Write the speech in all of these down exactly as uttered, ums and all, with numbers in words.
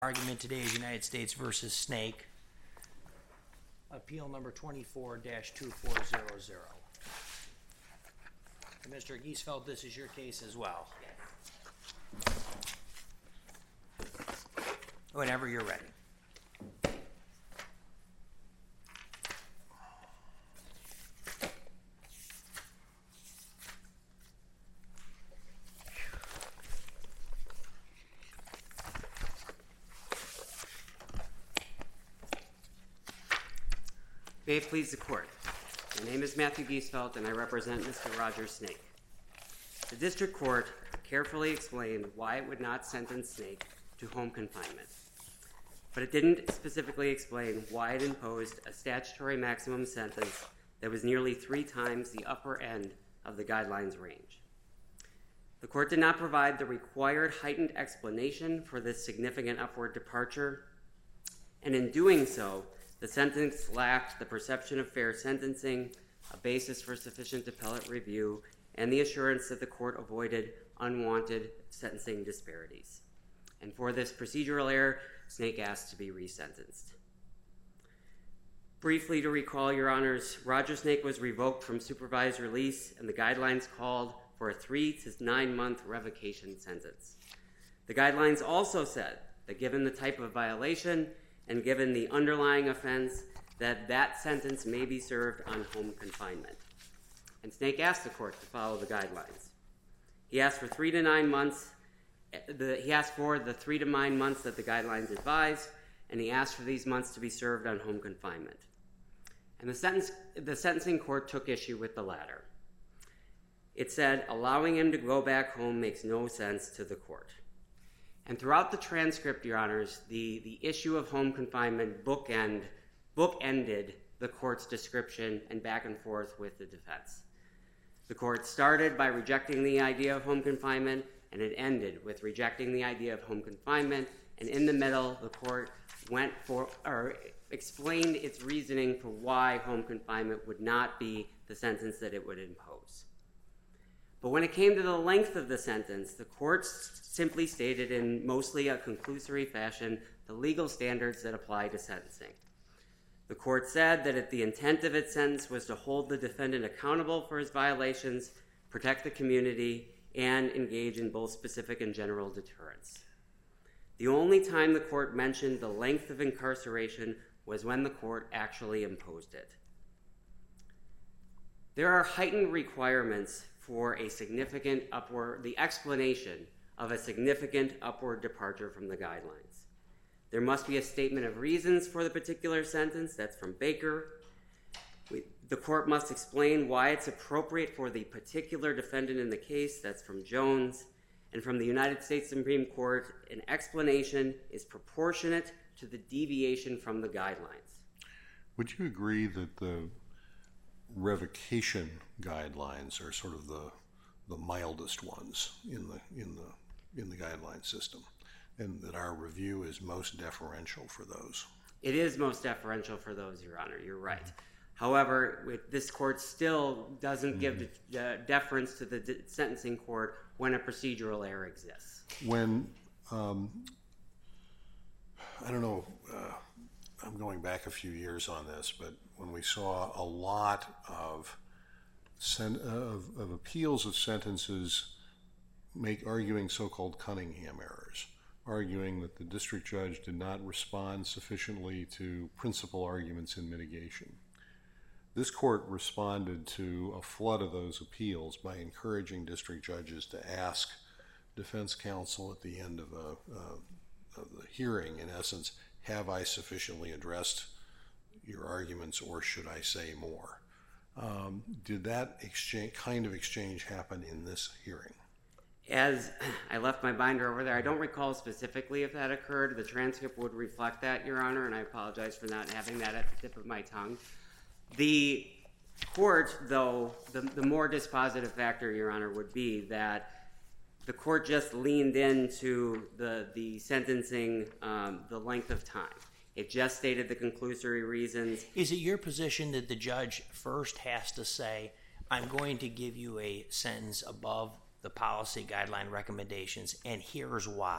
Argument today is United States versus Snake. Appeal number twenty-four dash two four zero zero. And Mister Giesfeld, this is your case as well. Whenever you're ready. May it please the Court. My name is Matthew Giesfeld, and I represent Mister Roger Snake. The District Court carefully explained why it would not sentence Snake to home confinement, but it didn't specifically explain why it imposed a statutory maximum sentence that was nearly three times the upper end of the guidelines range. The Court did not provide the required heightened explanation for this significant upward departure, and in doing so, the sentence lacked the perception of fair sentencing, a basis for sufficient appellate review, and the assurance that the Court avoided unwanted sentencing disparities. And for this procedural error, Snake asked to be resentenced. Briefly to recall, Your Honors, Roger Snake was revoked from supervised release, and the guidelines called for a three to nine month revocation sentence. The guidelines also said that given the type of violation and given the underlying offense, that that sentence may be served on home confinement. And Snake asked the Court to follow the guidelines. He asked for three to nine months. The, he asked for the three to nine months that the guidelines advise, and he asked for these months to be served on home confinement. And the, sentence, the sentencing court took issue with the latter. It said allowing him to go back home makes no sense to the Court. And throughout the transcript, Your Honors, the, the issue of home confinement bookend, bookended the Court's description and back and forth with the defense. The Court started by rejecting the idea of home confinement, and it ended with rejecting the idea of home confinement, and in the middle, the Court went for, or explained its reasoning for why home confinement would not be the sentence that it would impose. But when it came to the length of the sentence, the Court simply stated in mostly a conclusory fashion the legal standards that apply to sentencing. The Court said that if the intent of its sentence was to hold the defendant accountable for his violations, protect the community, and engage in both specific and general deterrence. The only time the Court mentioned the length of incarceration was when the Court actually imposed it. There are heightened requirements for a significant upward, the explanation of a significant upward departure from the guidelines. There must be a statement of reasons for the particular sentence, that's from Baker. We, the Court must explain why it's appropriate for the particular defendant in the case, that's from Jones. And from the United States Supreme Court, an explanation is proportionate to the deviation from the guidelines. Would you agree that the revocation guidelines are sort of the the mildest ones in the in the in the guideline system, and that our review is most deferential for those? It is most deferential for those, Your Honor. You're right. Mm-hmm. However, with this Court still doesn't mm-hmm. give de- deference to the de- sentencing court when a procedural error exists. When um, I don't know. Uh, I'm going back a few years on this, but when we saw a lot of, sen- of, of appeals of sentences make arguing so-called Cunningham errors, arguing that the district judge did not respond sufficiently to principal arguments in mitigation. This Court responded to a flood of those appeals by encouraging district judges to ask defense counsel at the end of, a, uh, of the hearing, in essence, have I sufficiently addressed your arguments, or should I say more? Um, did that exchange, kind of exchange happen in this hearing? As I left my binder over there, I don't recall specifically if that occurred. The transcript would reflect that, Your Honor, and I apologize for not having that at the tip of my tongue. The Court, though, the, the more dispositive factor, Your Honor, would be that the Court just leaned into the, the sentencing, um, the length of time. It just stated the conclusory reasons. Is it your position that the judge first has to say, I'm going to give you a sentence above the policy guideline recommendations, and here's why?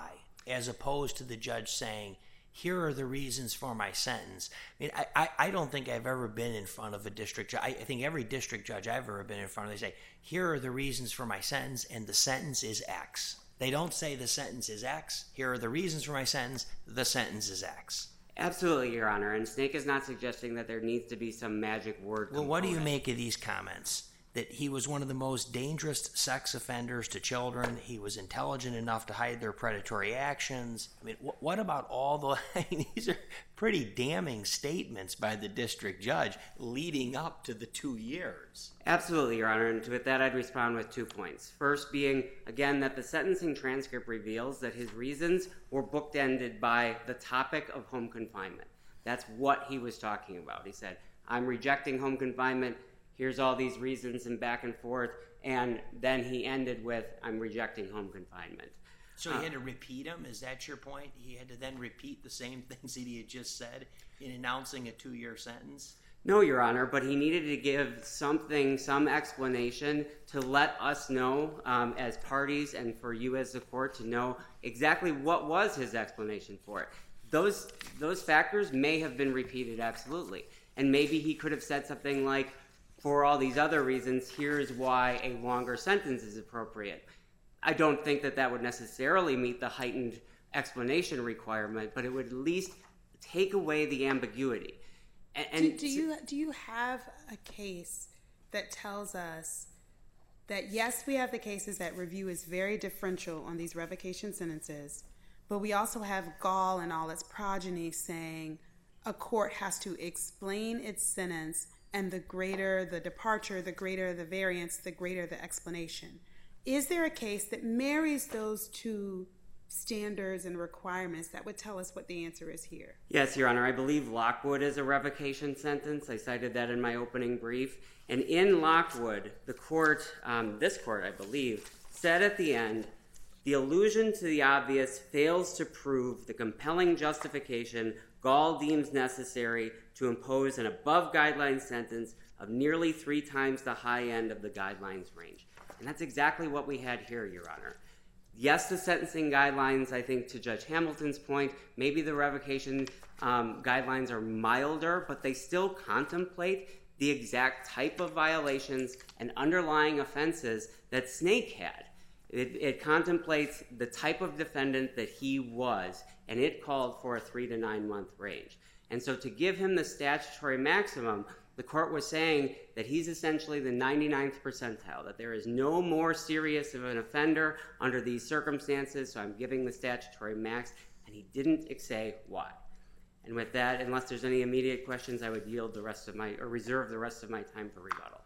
as opposed to the judge saying, here are the reasons for my sentence. I mean, I, I, I don't think I've ever been in front of a district judge. I, I think every district judge I've ever been in front of, they say, here are the reasons for my sentence, and the sentence is X. They don't say the sentence is X. Here are the reasons for my sentence. The sentence is X. Absolutely, Your Honor. And Snake is not suggesting that there needs to be some magic word. Well, component. what do you make of these comments? That he was one of the most dangerous sex offenders to children. He was intelligent enough to hide their predatory actions. I mean, wh- what about all the... I mean, these are pretty damning statements by the district judge leading up to the two years. Absolutely, Your Honor. And with that, I'd respond with two points. First being, again, that the sentencing transcript reveals that his reasons were bookended by the topic of home confinement. That's what he was talking about. He said, I'm rejecting home confinement. Here's all these reasons and back and forth. And then he ended with, I'm rejecting home confinement. So he had to repeat them? Is that your point? He had to then repeat the same things that he had just said in announcing a two-year sentence? No, Your Honor, but he needed to give something, some explanation to let us know um, as parties and for you as the court to know exactly what was his explanation for it. Those, those factors may have been repeated, absolutely. And maybe he could have said something like, for all these other reasons, here's why a longer sentence is appropriate. I don't think that that would necessarily meet the heightened explanation requirement, but it would at least take away the ambiguity. And, and do, do you do you have a case that tells us that, yes, we have the cases that review is very differential on these revocation sentences, but we also have Gall and all its progeny saying a court has to explain its sentence, and the greater the departure, the greater the variance, the greater the explanation. Is there a case that marries those two standards and requirements that would tell us what the answer is here? Yes, Your Honor. I believe Lockwood is a revocation sentence. I cited that in my opening brief. And in Lockwood, the court, um, this court, I believe, said at the end, the allusion to the obvious fails to prove the compelling justification Gall deems necessary to impose an above-guideline sentence of nearly three times the high end of the guidelines range. And that's exactly what we had here, Your Honor. Yes, the sentencing guidelines, I think, to Judge Hamilton's point, maybe the revocation um, guidelines are milder, but they still contemplate the exact type of violations and underlying offenses that Snake had. It, it contemplates the type of defendant that he was, and it called for a three to nine month range. And so to give him the statutory maximum, the court was saying that he's essentially the ninety-ninth percentile, that there is no more serious of an offender under these circumstances, so I'm giving the statutory max, and he didn't say why. And with that, unless there's any immediate questions, I would yield the rest of my, or reserve the rest of my time for rebuttal.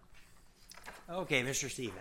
Okay, Mister Stephen.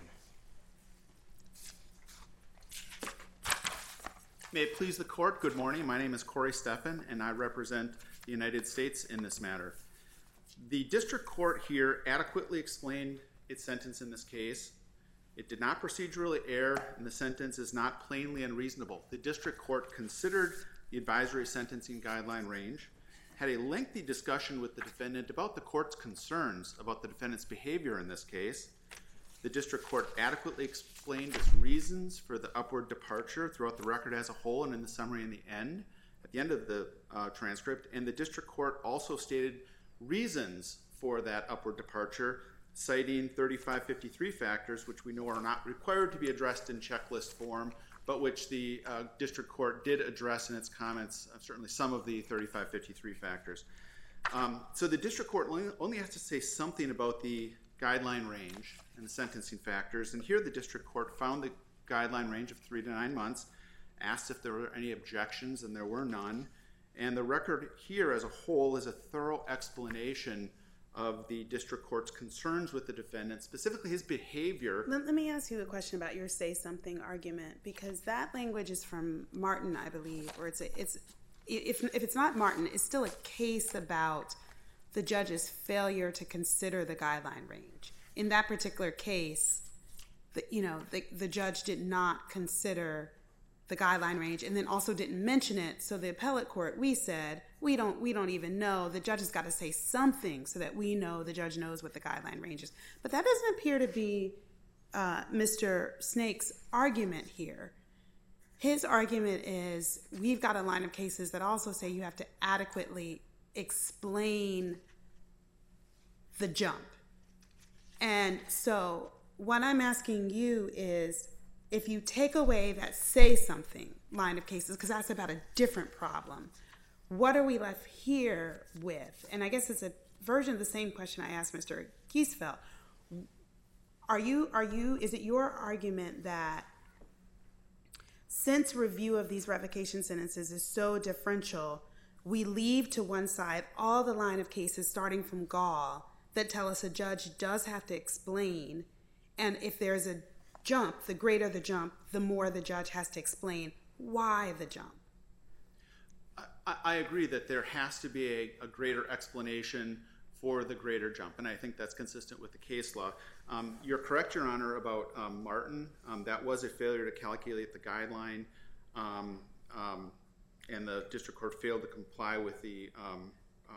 May it please the court, good morning. My name is Corey Steffen, and I represent the United States in this matter. The district court here adequately explained its sentence in this case. It did not procedurally err, and the sentence is not plainly unreasonable. The district court considered the advisory sentencing guideline range, had a lengthy discussion with the defendant about the court's concerns about the defendant's behavior in this case. The district court adequately explained its reasons for the upward departure throughout the record as a whole and in the summary in the end, at the end of the uh, transcript. And the district court also stated reasons for that upward departure, citing thirty-five fifty-three factors, which we know are not required to be addressed in checklist form, but which the uh, district court did address in its comments, uh, certainly some of the thirty-five fifty-three factors. Um, so the district court only, only has to say something about the guideline range and the sentencing factors. And here the district court found the guideline range of three to nine months, asked if there were any objections, and there were none. And the record here as a whole is a thorough explanation of the district court's concerns with the defendant, specifically his behavior. Let, let me ask you a question about your say something argument, because that language is from Martin, I believe, or it's a, it's if if it's not Martin, it's still a case about the judge's failure to consider the guideline range. In that particular case, the, you know, the, the judge did not consider the guideline range and then also didn't mention it. So the appellate court, we said, we don't we don't even know. The judge has got to say something so that we know the judge knows what the guideline range is. But that doesn't appear to be uh, Mister Snake's argument here. His argument is we've got a line of cases that also say you have to adequately explain the jump. And so what I'm asking you is, if you take away that say something line of cases, because that's about a different problem, what are we left here with? And I guess it's a version of the same question I asked Mister Giesfeld. Are you, are you, is it your argument that since review of these revocation sentences is so differential, we leave to one side all the line of cases starting from Gall that tell us a judge does have to explain, and if there's a jump, the greater the jump, the more the judge has to explain why the jump? I, I agree that there has to be a, a greater explanation for the greater jump, and I think that's consistent with the case law. Um, you're correct, Your Honor, about um, Martin. Um, that was a failure to calculate the guideline, um, um, and the district court failed to comply with the um, uh,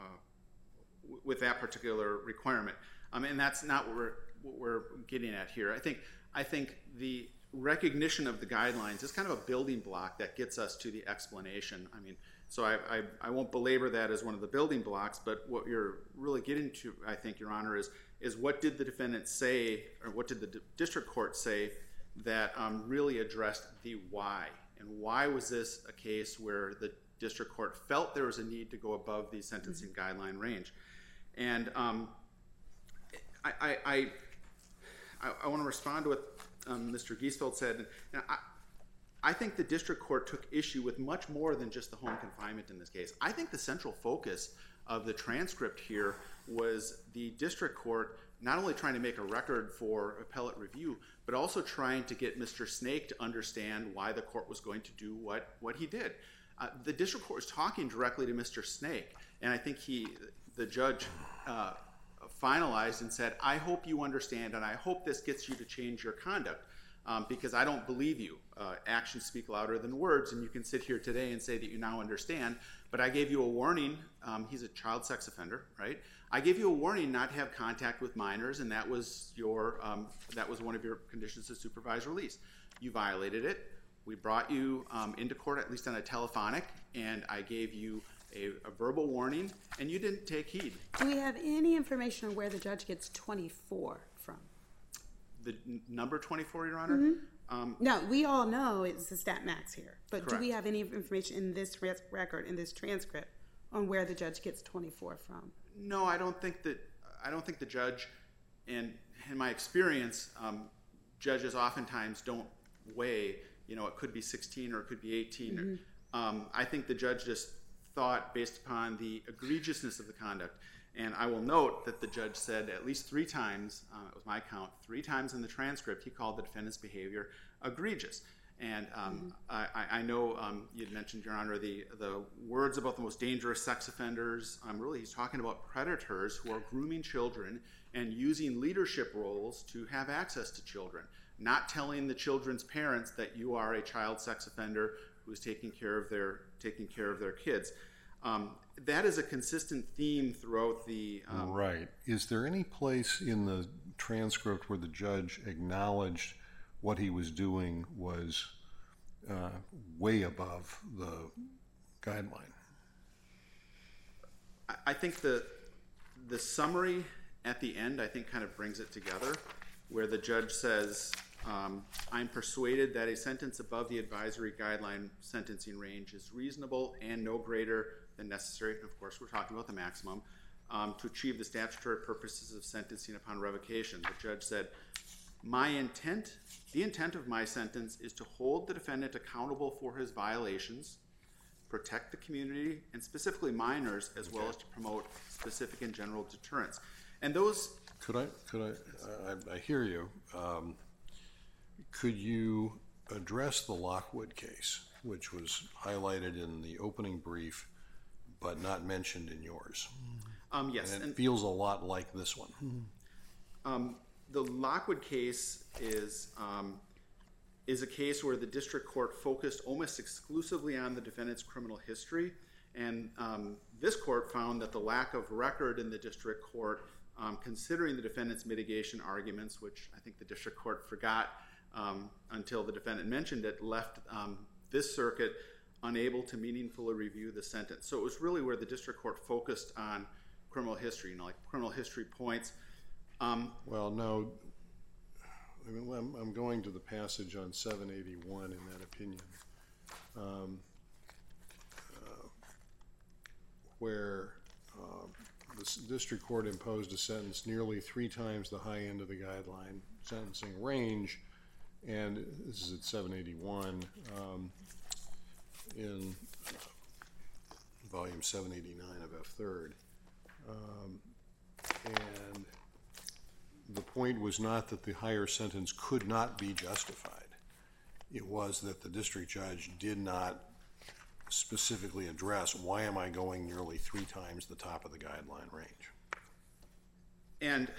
w- with that particular requirement. Um, and that's not what we're what we're getting at here. I think I think the recognition of the guidelines is kind of a building block that gets us to the explanation. I mean, so I, I, I won't belabor that as one of the building blocks, but what you're really getting to, I think, Your Honor, is is what did the defendant say, or what did the d- district court say that um, really addressed the why? And why was this a case where the district court felt there was a need to go above the sentencing mm-hmm. guideline range? And um, I, I, I, I, I want to respond to what um, Mister Giesfeld said. And I, I think the district court took issue with much more than just the home confinement in this case. I think the central focus of the transcript here was the district court not only trying to make a record for appellate review, but also trying to get Mister Snake to understand why the court was going to do what, what he did. Uh, the district court was talking directly to Mister Snake, and I think he, the judge, uh, finalized and said, I hope you understand, and I hope this gets you to change your conduct. Um, because I don't believe you. Uh, actions speak louder than words, and you can sit here today and say that you now understand, but I gave you a warning. Um, he's a child sex offender, right? I gave you a warning not to have contact with minors, and that was your um, that was one of your conditions of supervised release. You violated it. We brought you um, into court, at least on a telephonic, and I gave you a, a verbal warning, and you didn't take heed. Do we have any information on where the judge gets twenty-four from? The n- number twenty-four, Your Honor? Mm-hmm. Um, no, we all know it's the stat max here. But correct. Do we have any information in this res- record, in this transcript, on where the judge gets twenty-four from? No, I don't think that. I don't think the judge, and in my experience, um, judges oftentimes don't weigh. You know, it could be sixteen or it could be eighteen. Mm-hmm. Um, I think the judge just thought, based upon the egregiousness of the conduct. And I will note that the judge said at least three times, uh, it was my count, three times in the transcript, he called the defendant's behavior egregious. And um, mm-hmm. I, I know um, you had mentioned, Your Honor, the, the words about the most dangerous sex offenders. Um, really, he's talking about predators who are grooming children and using leadership roles to have access to children, not telling the children's parents that you are a child sex offender who's taking care of their taking care of their kids. Um, that is a consistent theme throughout the... Um, right. Is there any place in the transcript where the judge acknowledged what he was doing was uh, way above the guideline? I, I think the the summary at the end, I think, kind of brings it together, where the judge says, um, I'm persuaded that a sentence above the advisory guideline sentencing range is reasonable and no greater than necessary, and of course we're talking about the maximum, um, to achieve the statutory purposes of sentencing upon revocation. The judge said, my intent, the intent of my sentence is to hold the defendant accountable for his violations, protect the community, and specifically minors, as well as to promote specific and general deterrence. And those... Could I, could I, I, I hear you. Um, could you address the Lockwood case, which was highlighted in the opening brief, but not mentioned in yours? Um, yes. And it and, feels a lot like this one. Um, the Lockwood case is um, is a case where the district court focused almost exclusively on the defendant's criminal history, and um, this court found that the lack of record in the district court, um, considering the defendant's mitigation arguments, which I think the district court forgot um, until the defendant mentioned it, left um, this circuit unable to meaningfully review the sentence. So it was really where the district court focused on criminal history, you know, like criminal history points. Um, well, no, I mean, I'm, I'm going to the passage on seven eighty-one in that opinion, um, uh, where uh, the district court imposed a sentence nearly three times the high end of the guideline sentencing range, and this is at seven eighty-one um, in uh, volume seven eighty-nine of F third. Um, and the point was not that the higher sentence could not be justified. It was that the district judge did not specifically address, why am I going nearly three times the top of the guideline range? And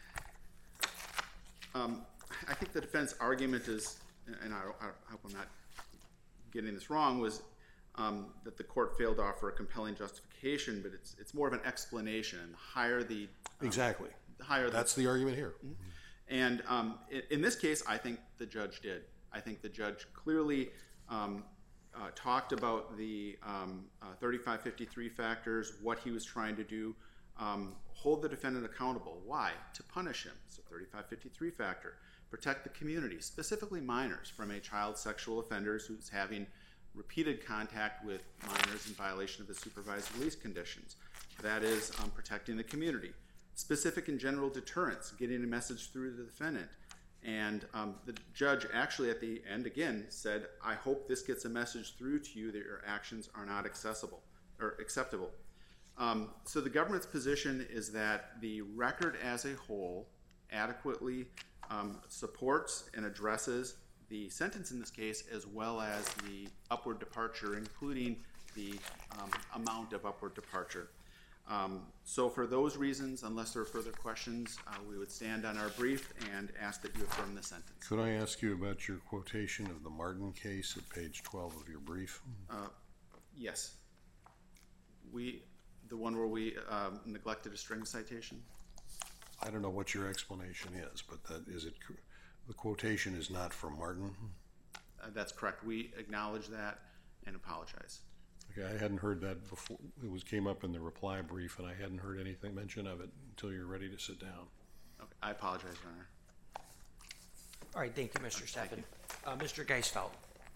um, I think the defense argument is, and I, I hope I'm not getting this wrong, was um, that the court failed to offer a compelling justification, but it's it's more of an explanation. And the higher the um, exactly, the higher that's the, the argument here. Mm-hmm. And um, in, in this case, I think the judge did. I think the judge clearly um, uh, talked about the um, uh, thirty-five fifty-three factors, what he was trying to do, um, hold the defendant accountable. Why? To punish him. It's a thirty-five fifty-three factor. Protect the community, specifically minors, from a child sexual offender who's having repeated contact with minors in violation of the supervised release conditions. That is um, protecting the community. Specific and general deterrence, getting a message through to the defendant. And um, the judge actually at the end again said, I hope this gets a message through to you that your actions are not accessible or acceptable. Um, so the government's position is that the record as a whole adequately um, supports and addresses the sentence in this case, as well as the upward departure, including the um, amount of upward departure. Um, so for those reasons, unless there are further questions, uh, we would stand on our brief and ask that you affirm the sentence. Could I ask you about your quotation of the Martin case at page twelve of your brief? Uh, yes. We, the one where we um, neglected a string citation? I don't know what your explanation is, but that is it. The quotation is not from Martin? Uh, that's correct. We acknowledge that and apologize. Okay, I hadn't heard that before. It was came up in the reply brief, and I hadn't heard anything mention of it until you're ready to sit down. Okay, I apologize, Your Honor. All right, thank you, Mister Thank Steffen. Uh, Mister Geisfeld.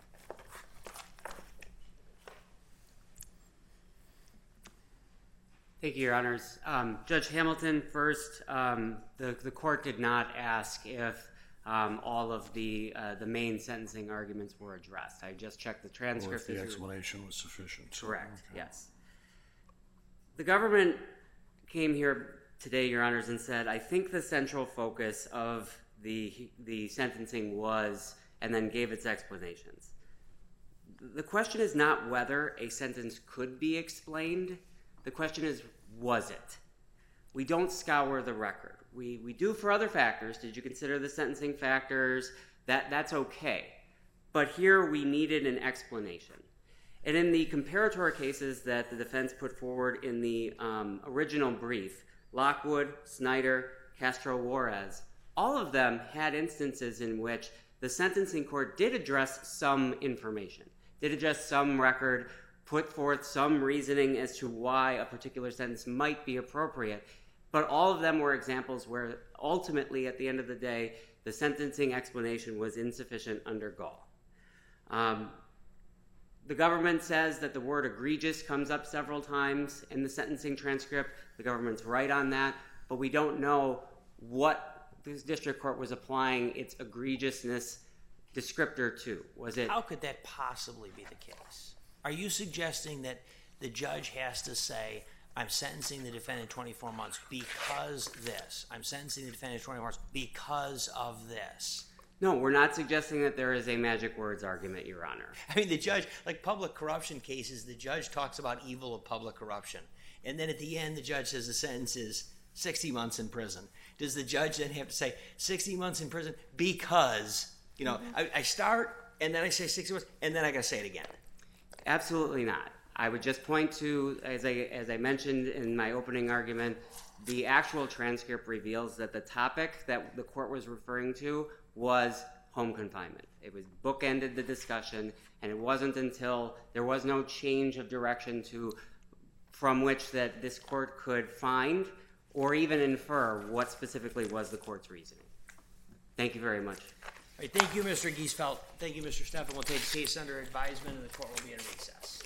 Thank you, Your Honors. Um, Judge Hamilton, first, um, the, the court did not ask if um, all of the uh, the main sentencing arguments were addressed. I just checked the Or transcript. if the as you- explanation was sufficient. Correct, Okay. yes. The government came here today, Your Honors, and said, I think the central focus of the the sentencing was, and then gave its explanations. The question is not whether a sentence could be explained. The question is, was it? We don't scour the record. We we do for other factors. Did you consider the sentencing factors? That That's okay. But here we needed an explanation. And in the comparator cases that the defense put forward in the um, original brief, Lockwood, Snyder, Castro Juarez, all of them had instances in which the sentencing court did address some information, did address some record, put forth some reasoning as to why a particular sentence might be appropriate. But all of them were examples where ultimately, at the end of the day, the sentencing explanation was insufficient under Gall. Um, the government says that the word egregious comes up several times in the sentencing transcript. The government's right on that, but we don't know what this district court was applying its egregiousness descriptor to. Was it? How could that possibly be the case? Are you suggesting that the judge has to say, I'm sentencing the defendant twenty-four months because this. I'm sentencing the defendant twenty-four months because of this. No, we're not suggesting that there is a magic words argument, Your Honor. I mean, the judge, like public corruption cases, the judge talks about evil of public corruption. And then at the end, the judge says the sentence is sixty months in prison. Does the judge then have to say sixty months in prison because, you know, mm-hmm. I, I start and then I say sixty months and then I got to say it again? Absolutely not. I would just point to, as I as I mentioned in my opening argument, the actual transcript reveals that the topic that the court was referring to was home confinement. It was bookended the discussion, and it wasn't until there was no change of direction to from which that this court could find or even infer what specifically was the court's reasoning. Thank you very much. All right, thank you, Mister Giesfeld. Thank you, Mister Steffen. We'll take the case under advisement, and the court will be in recess.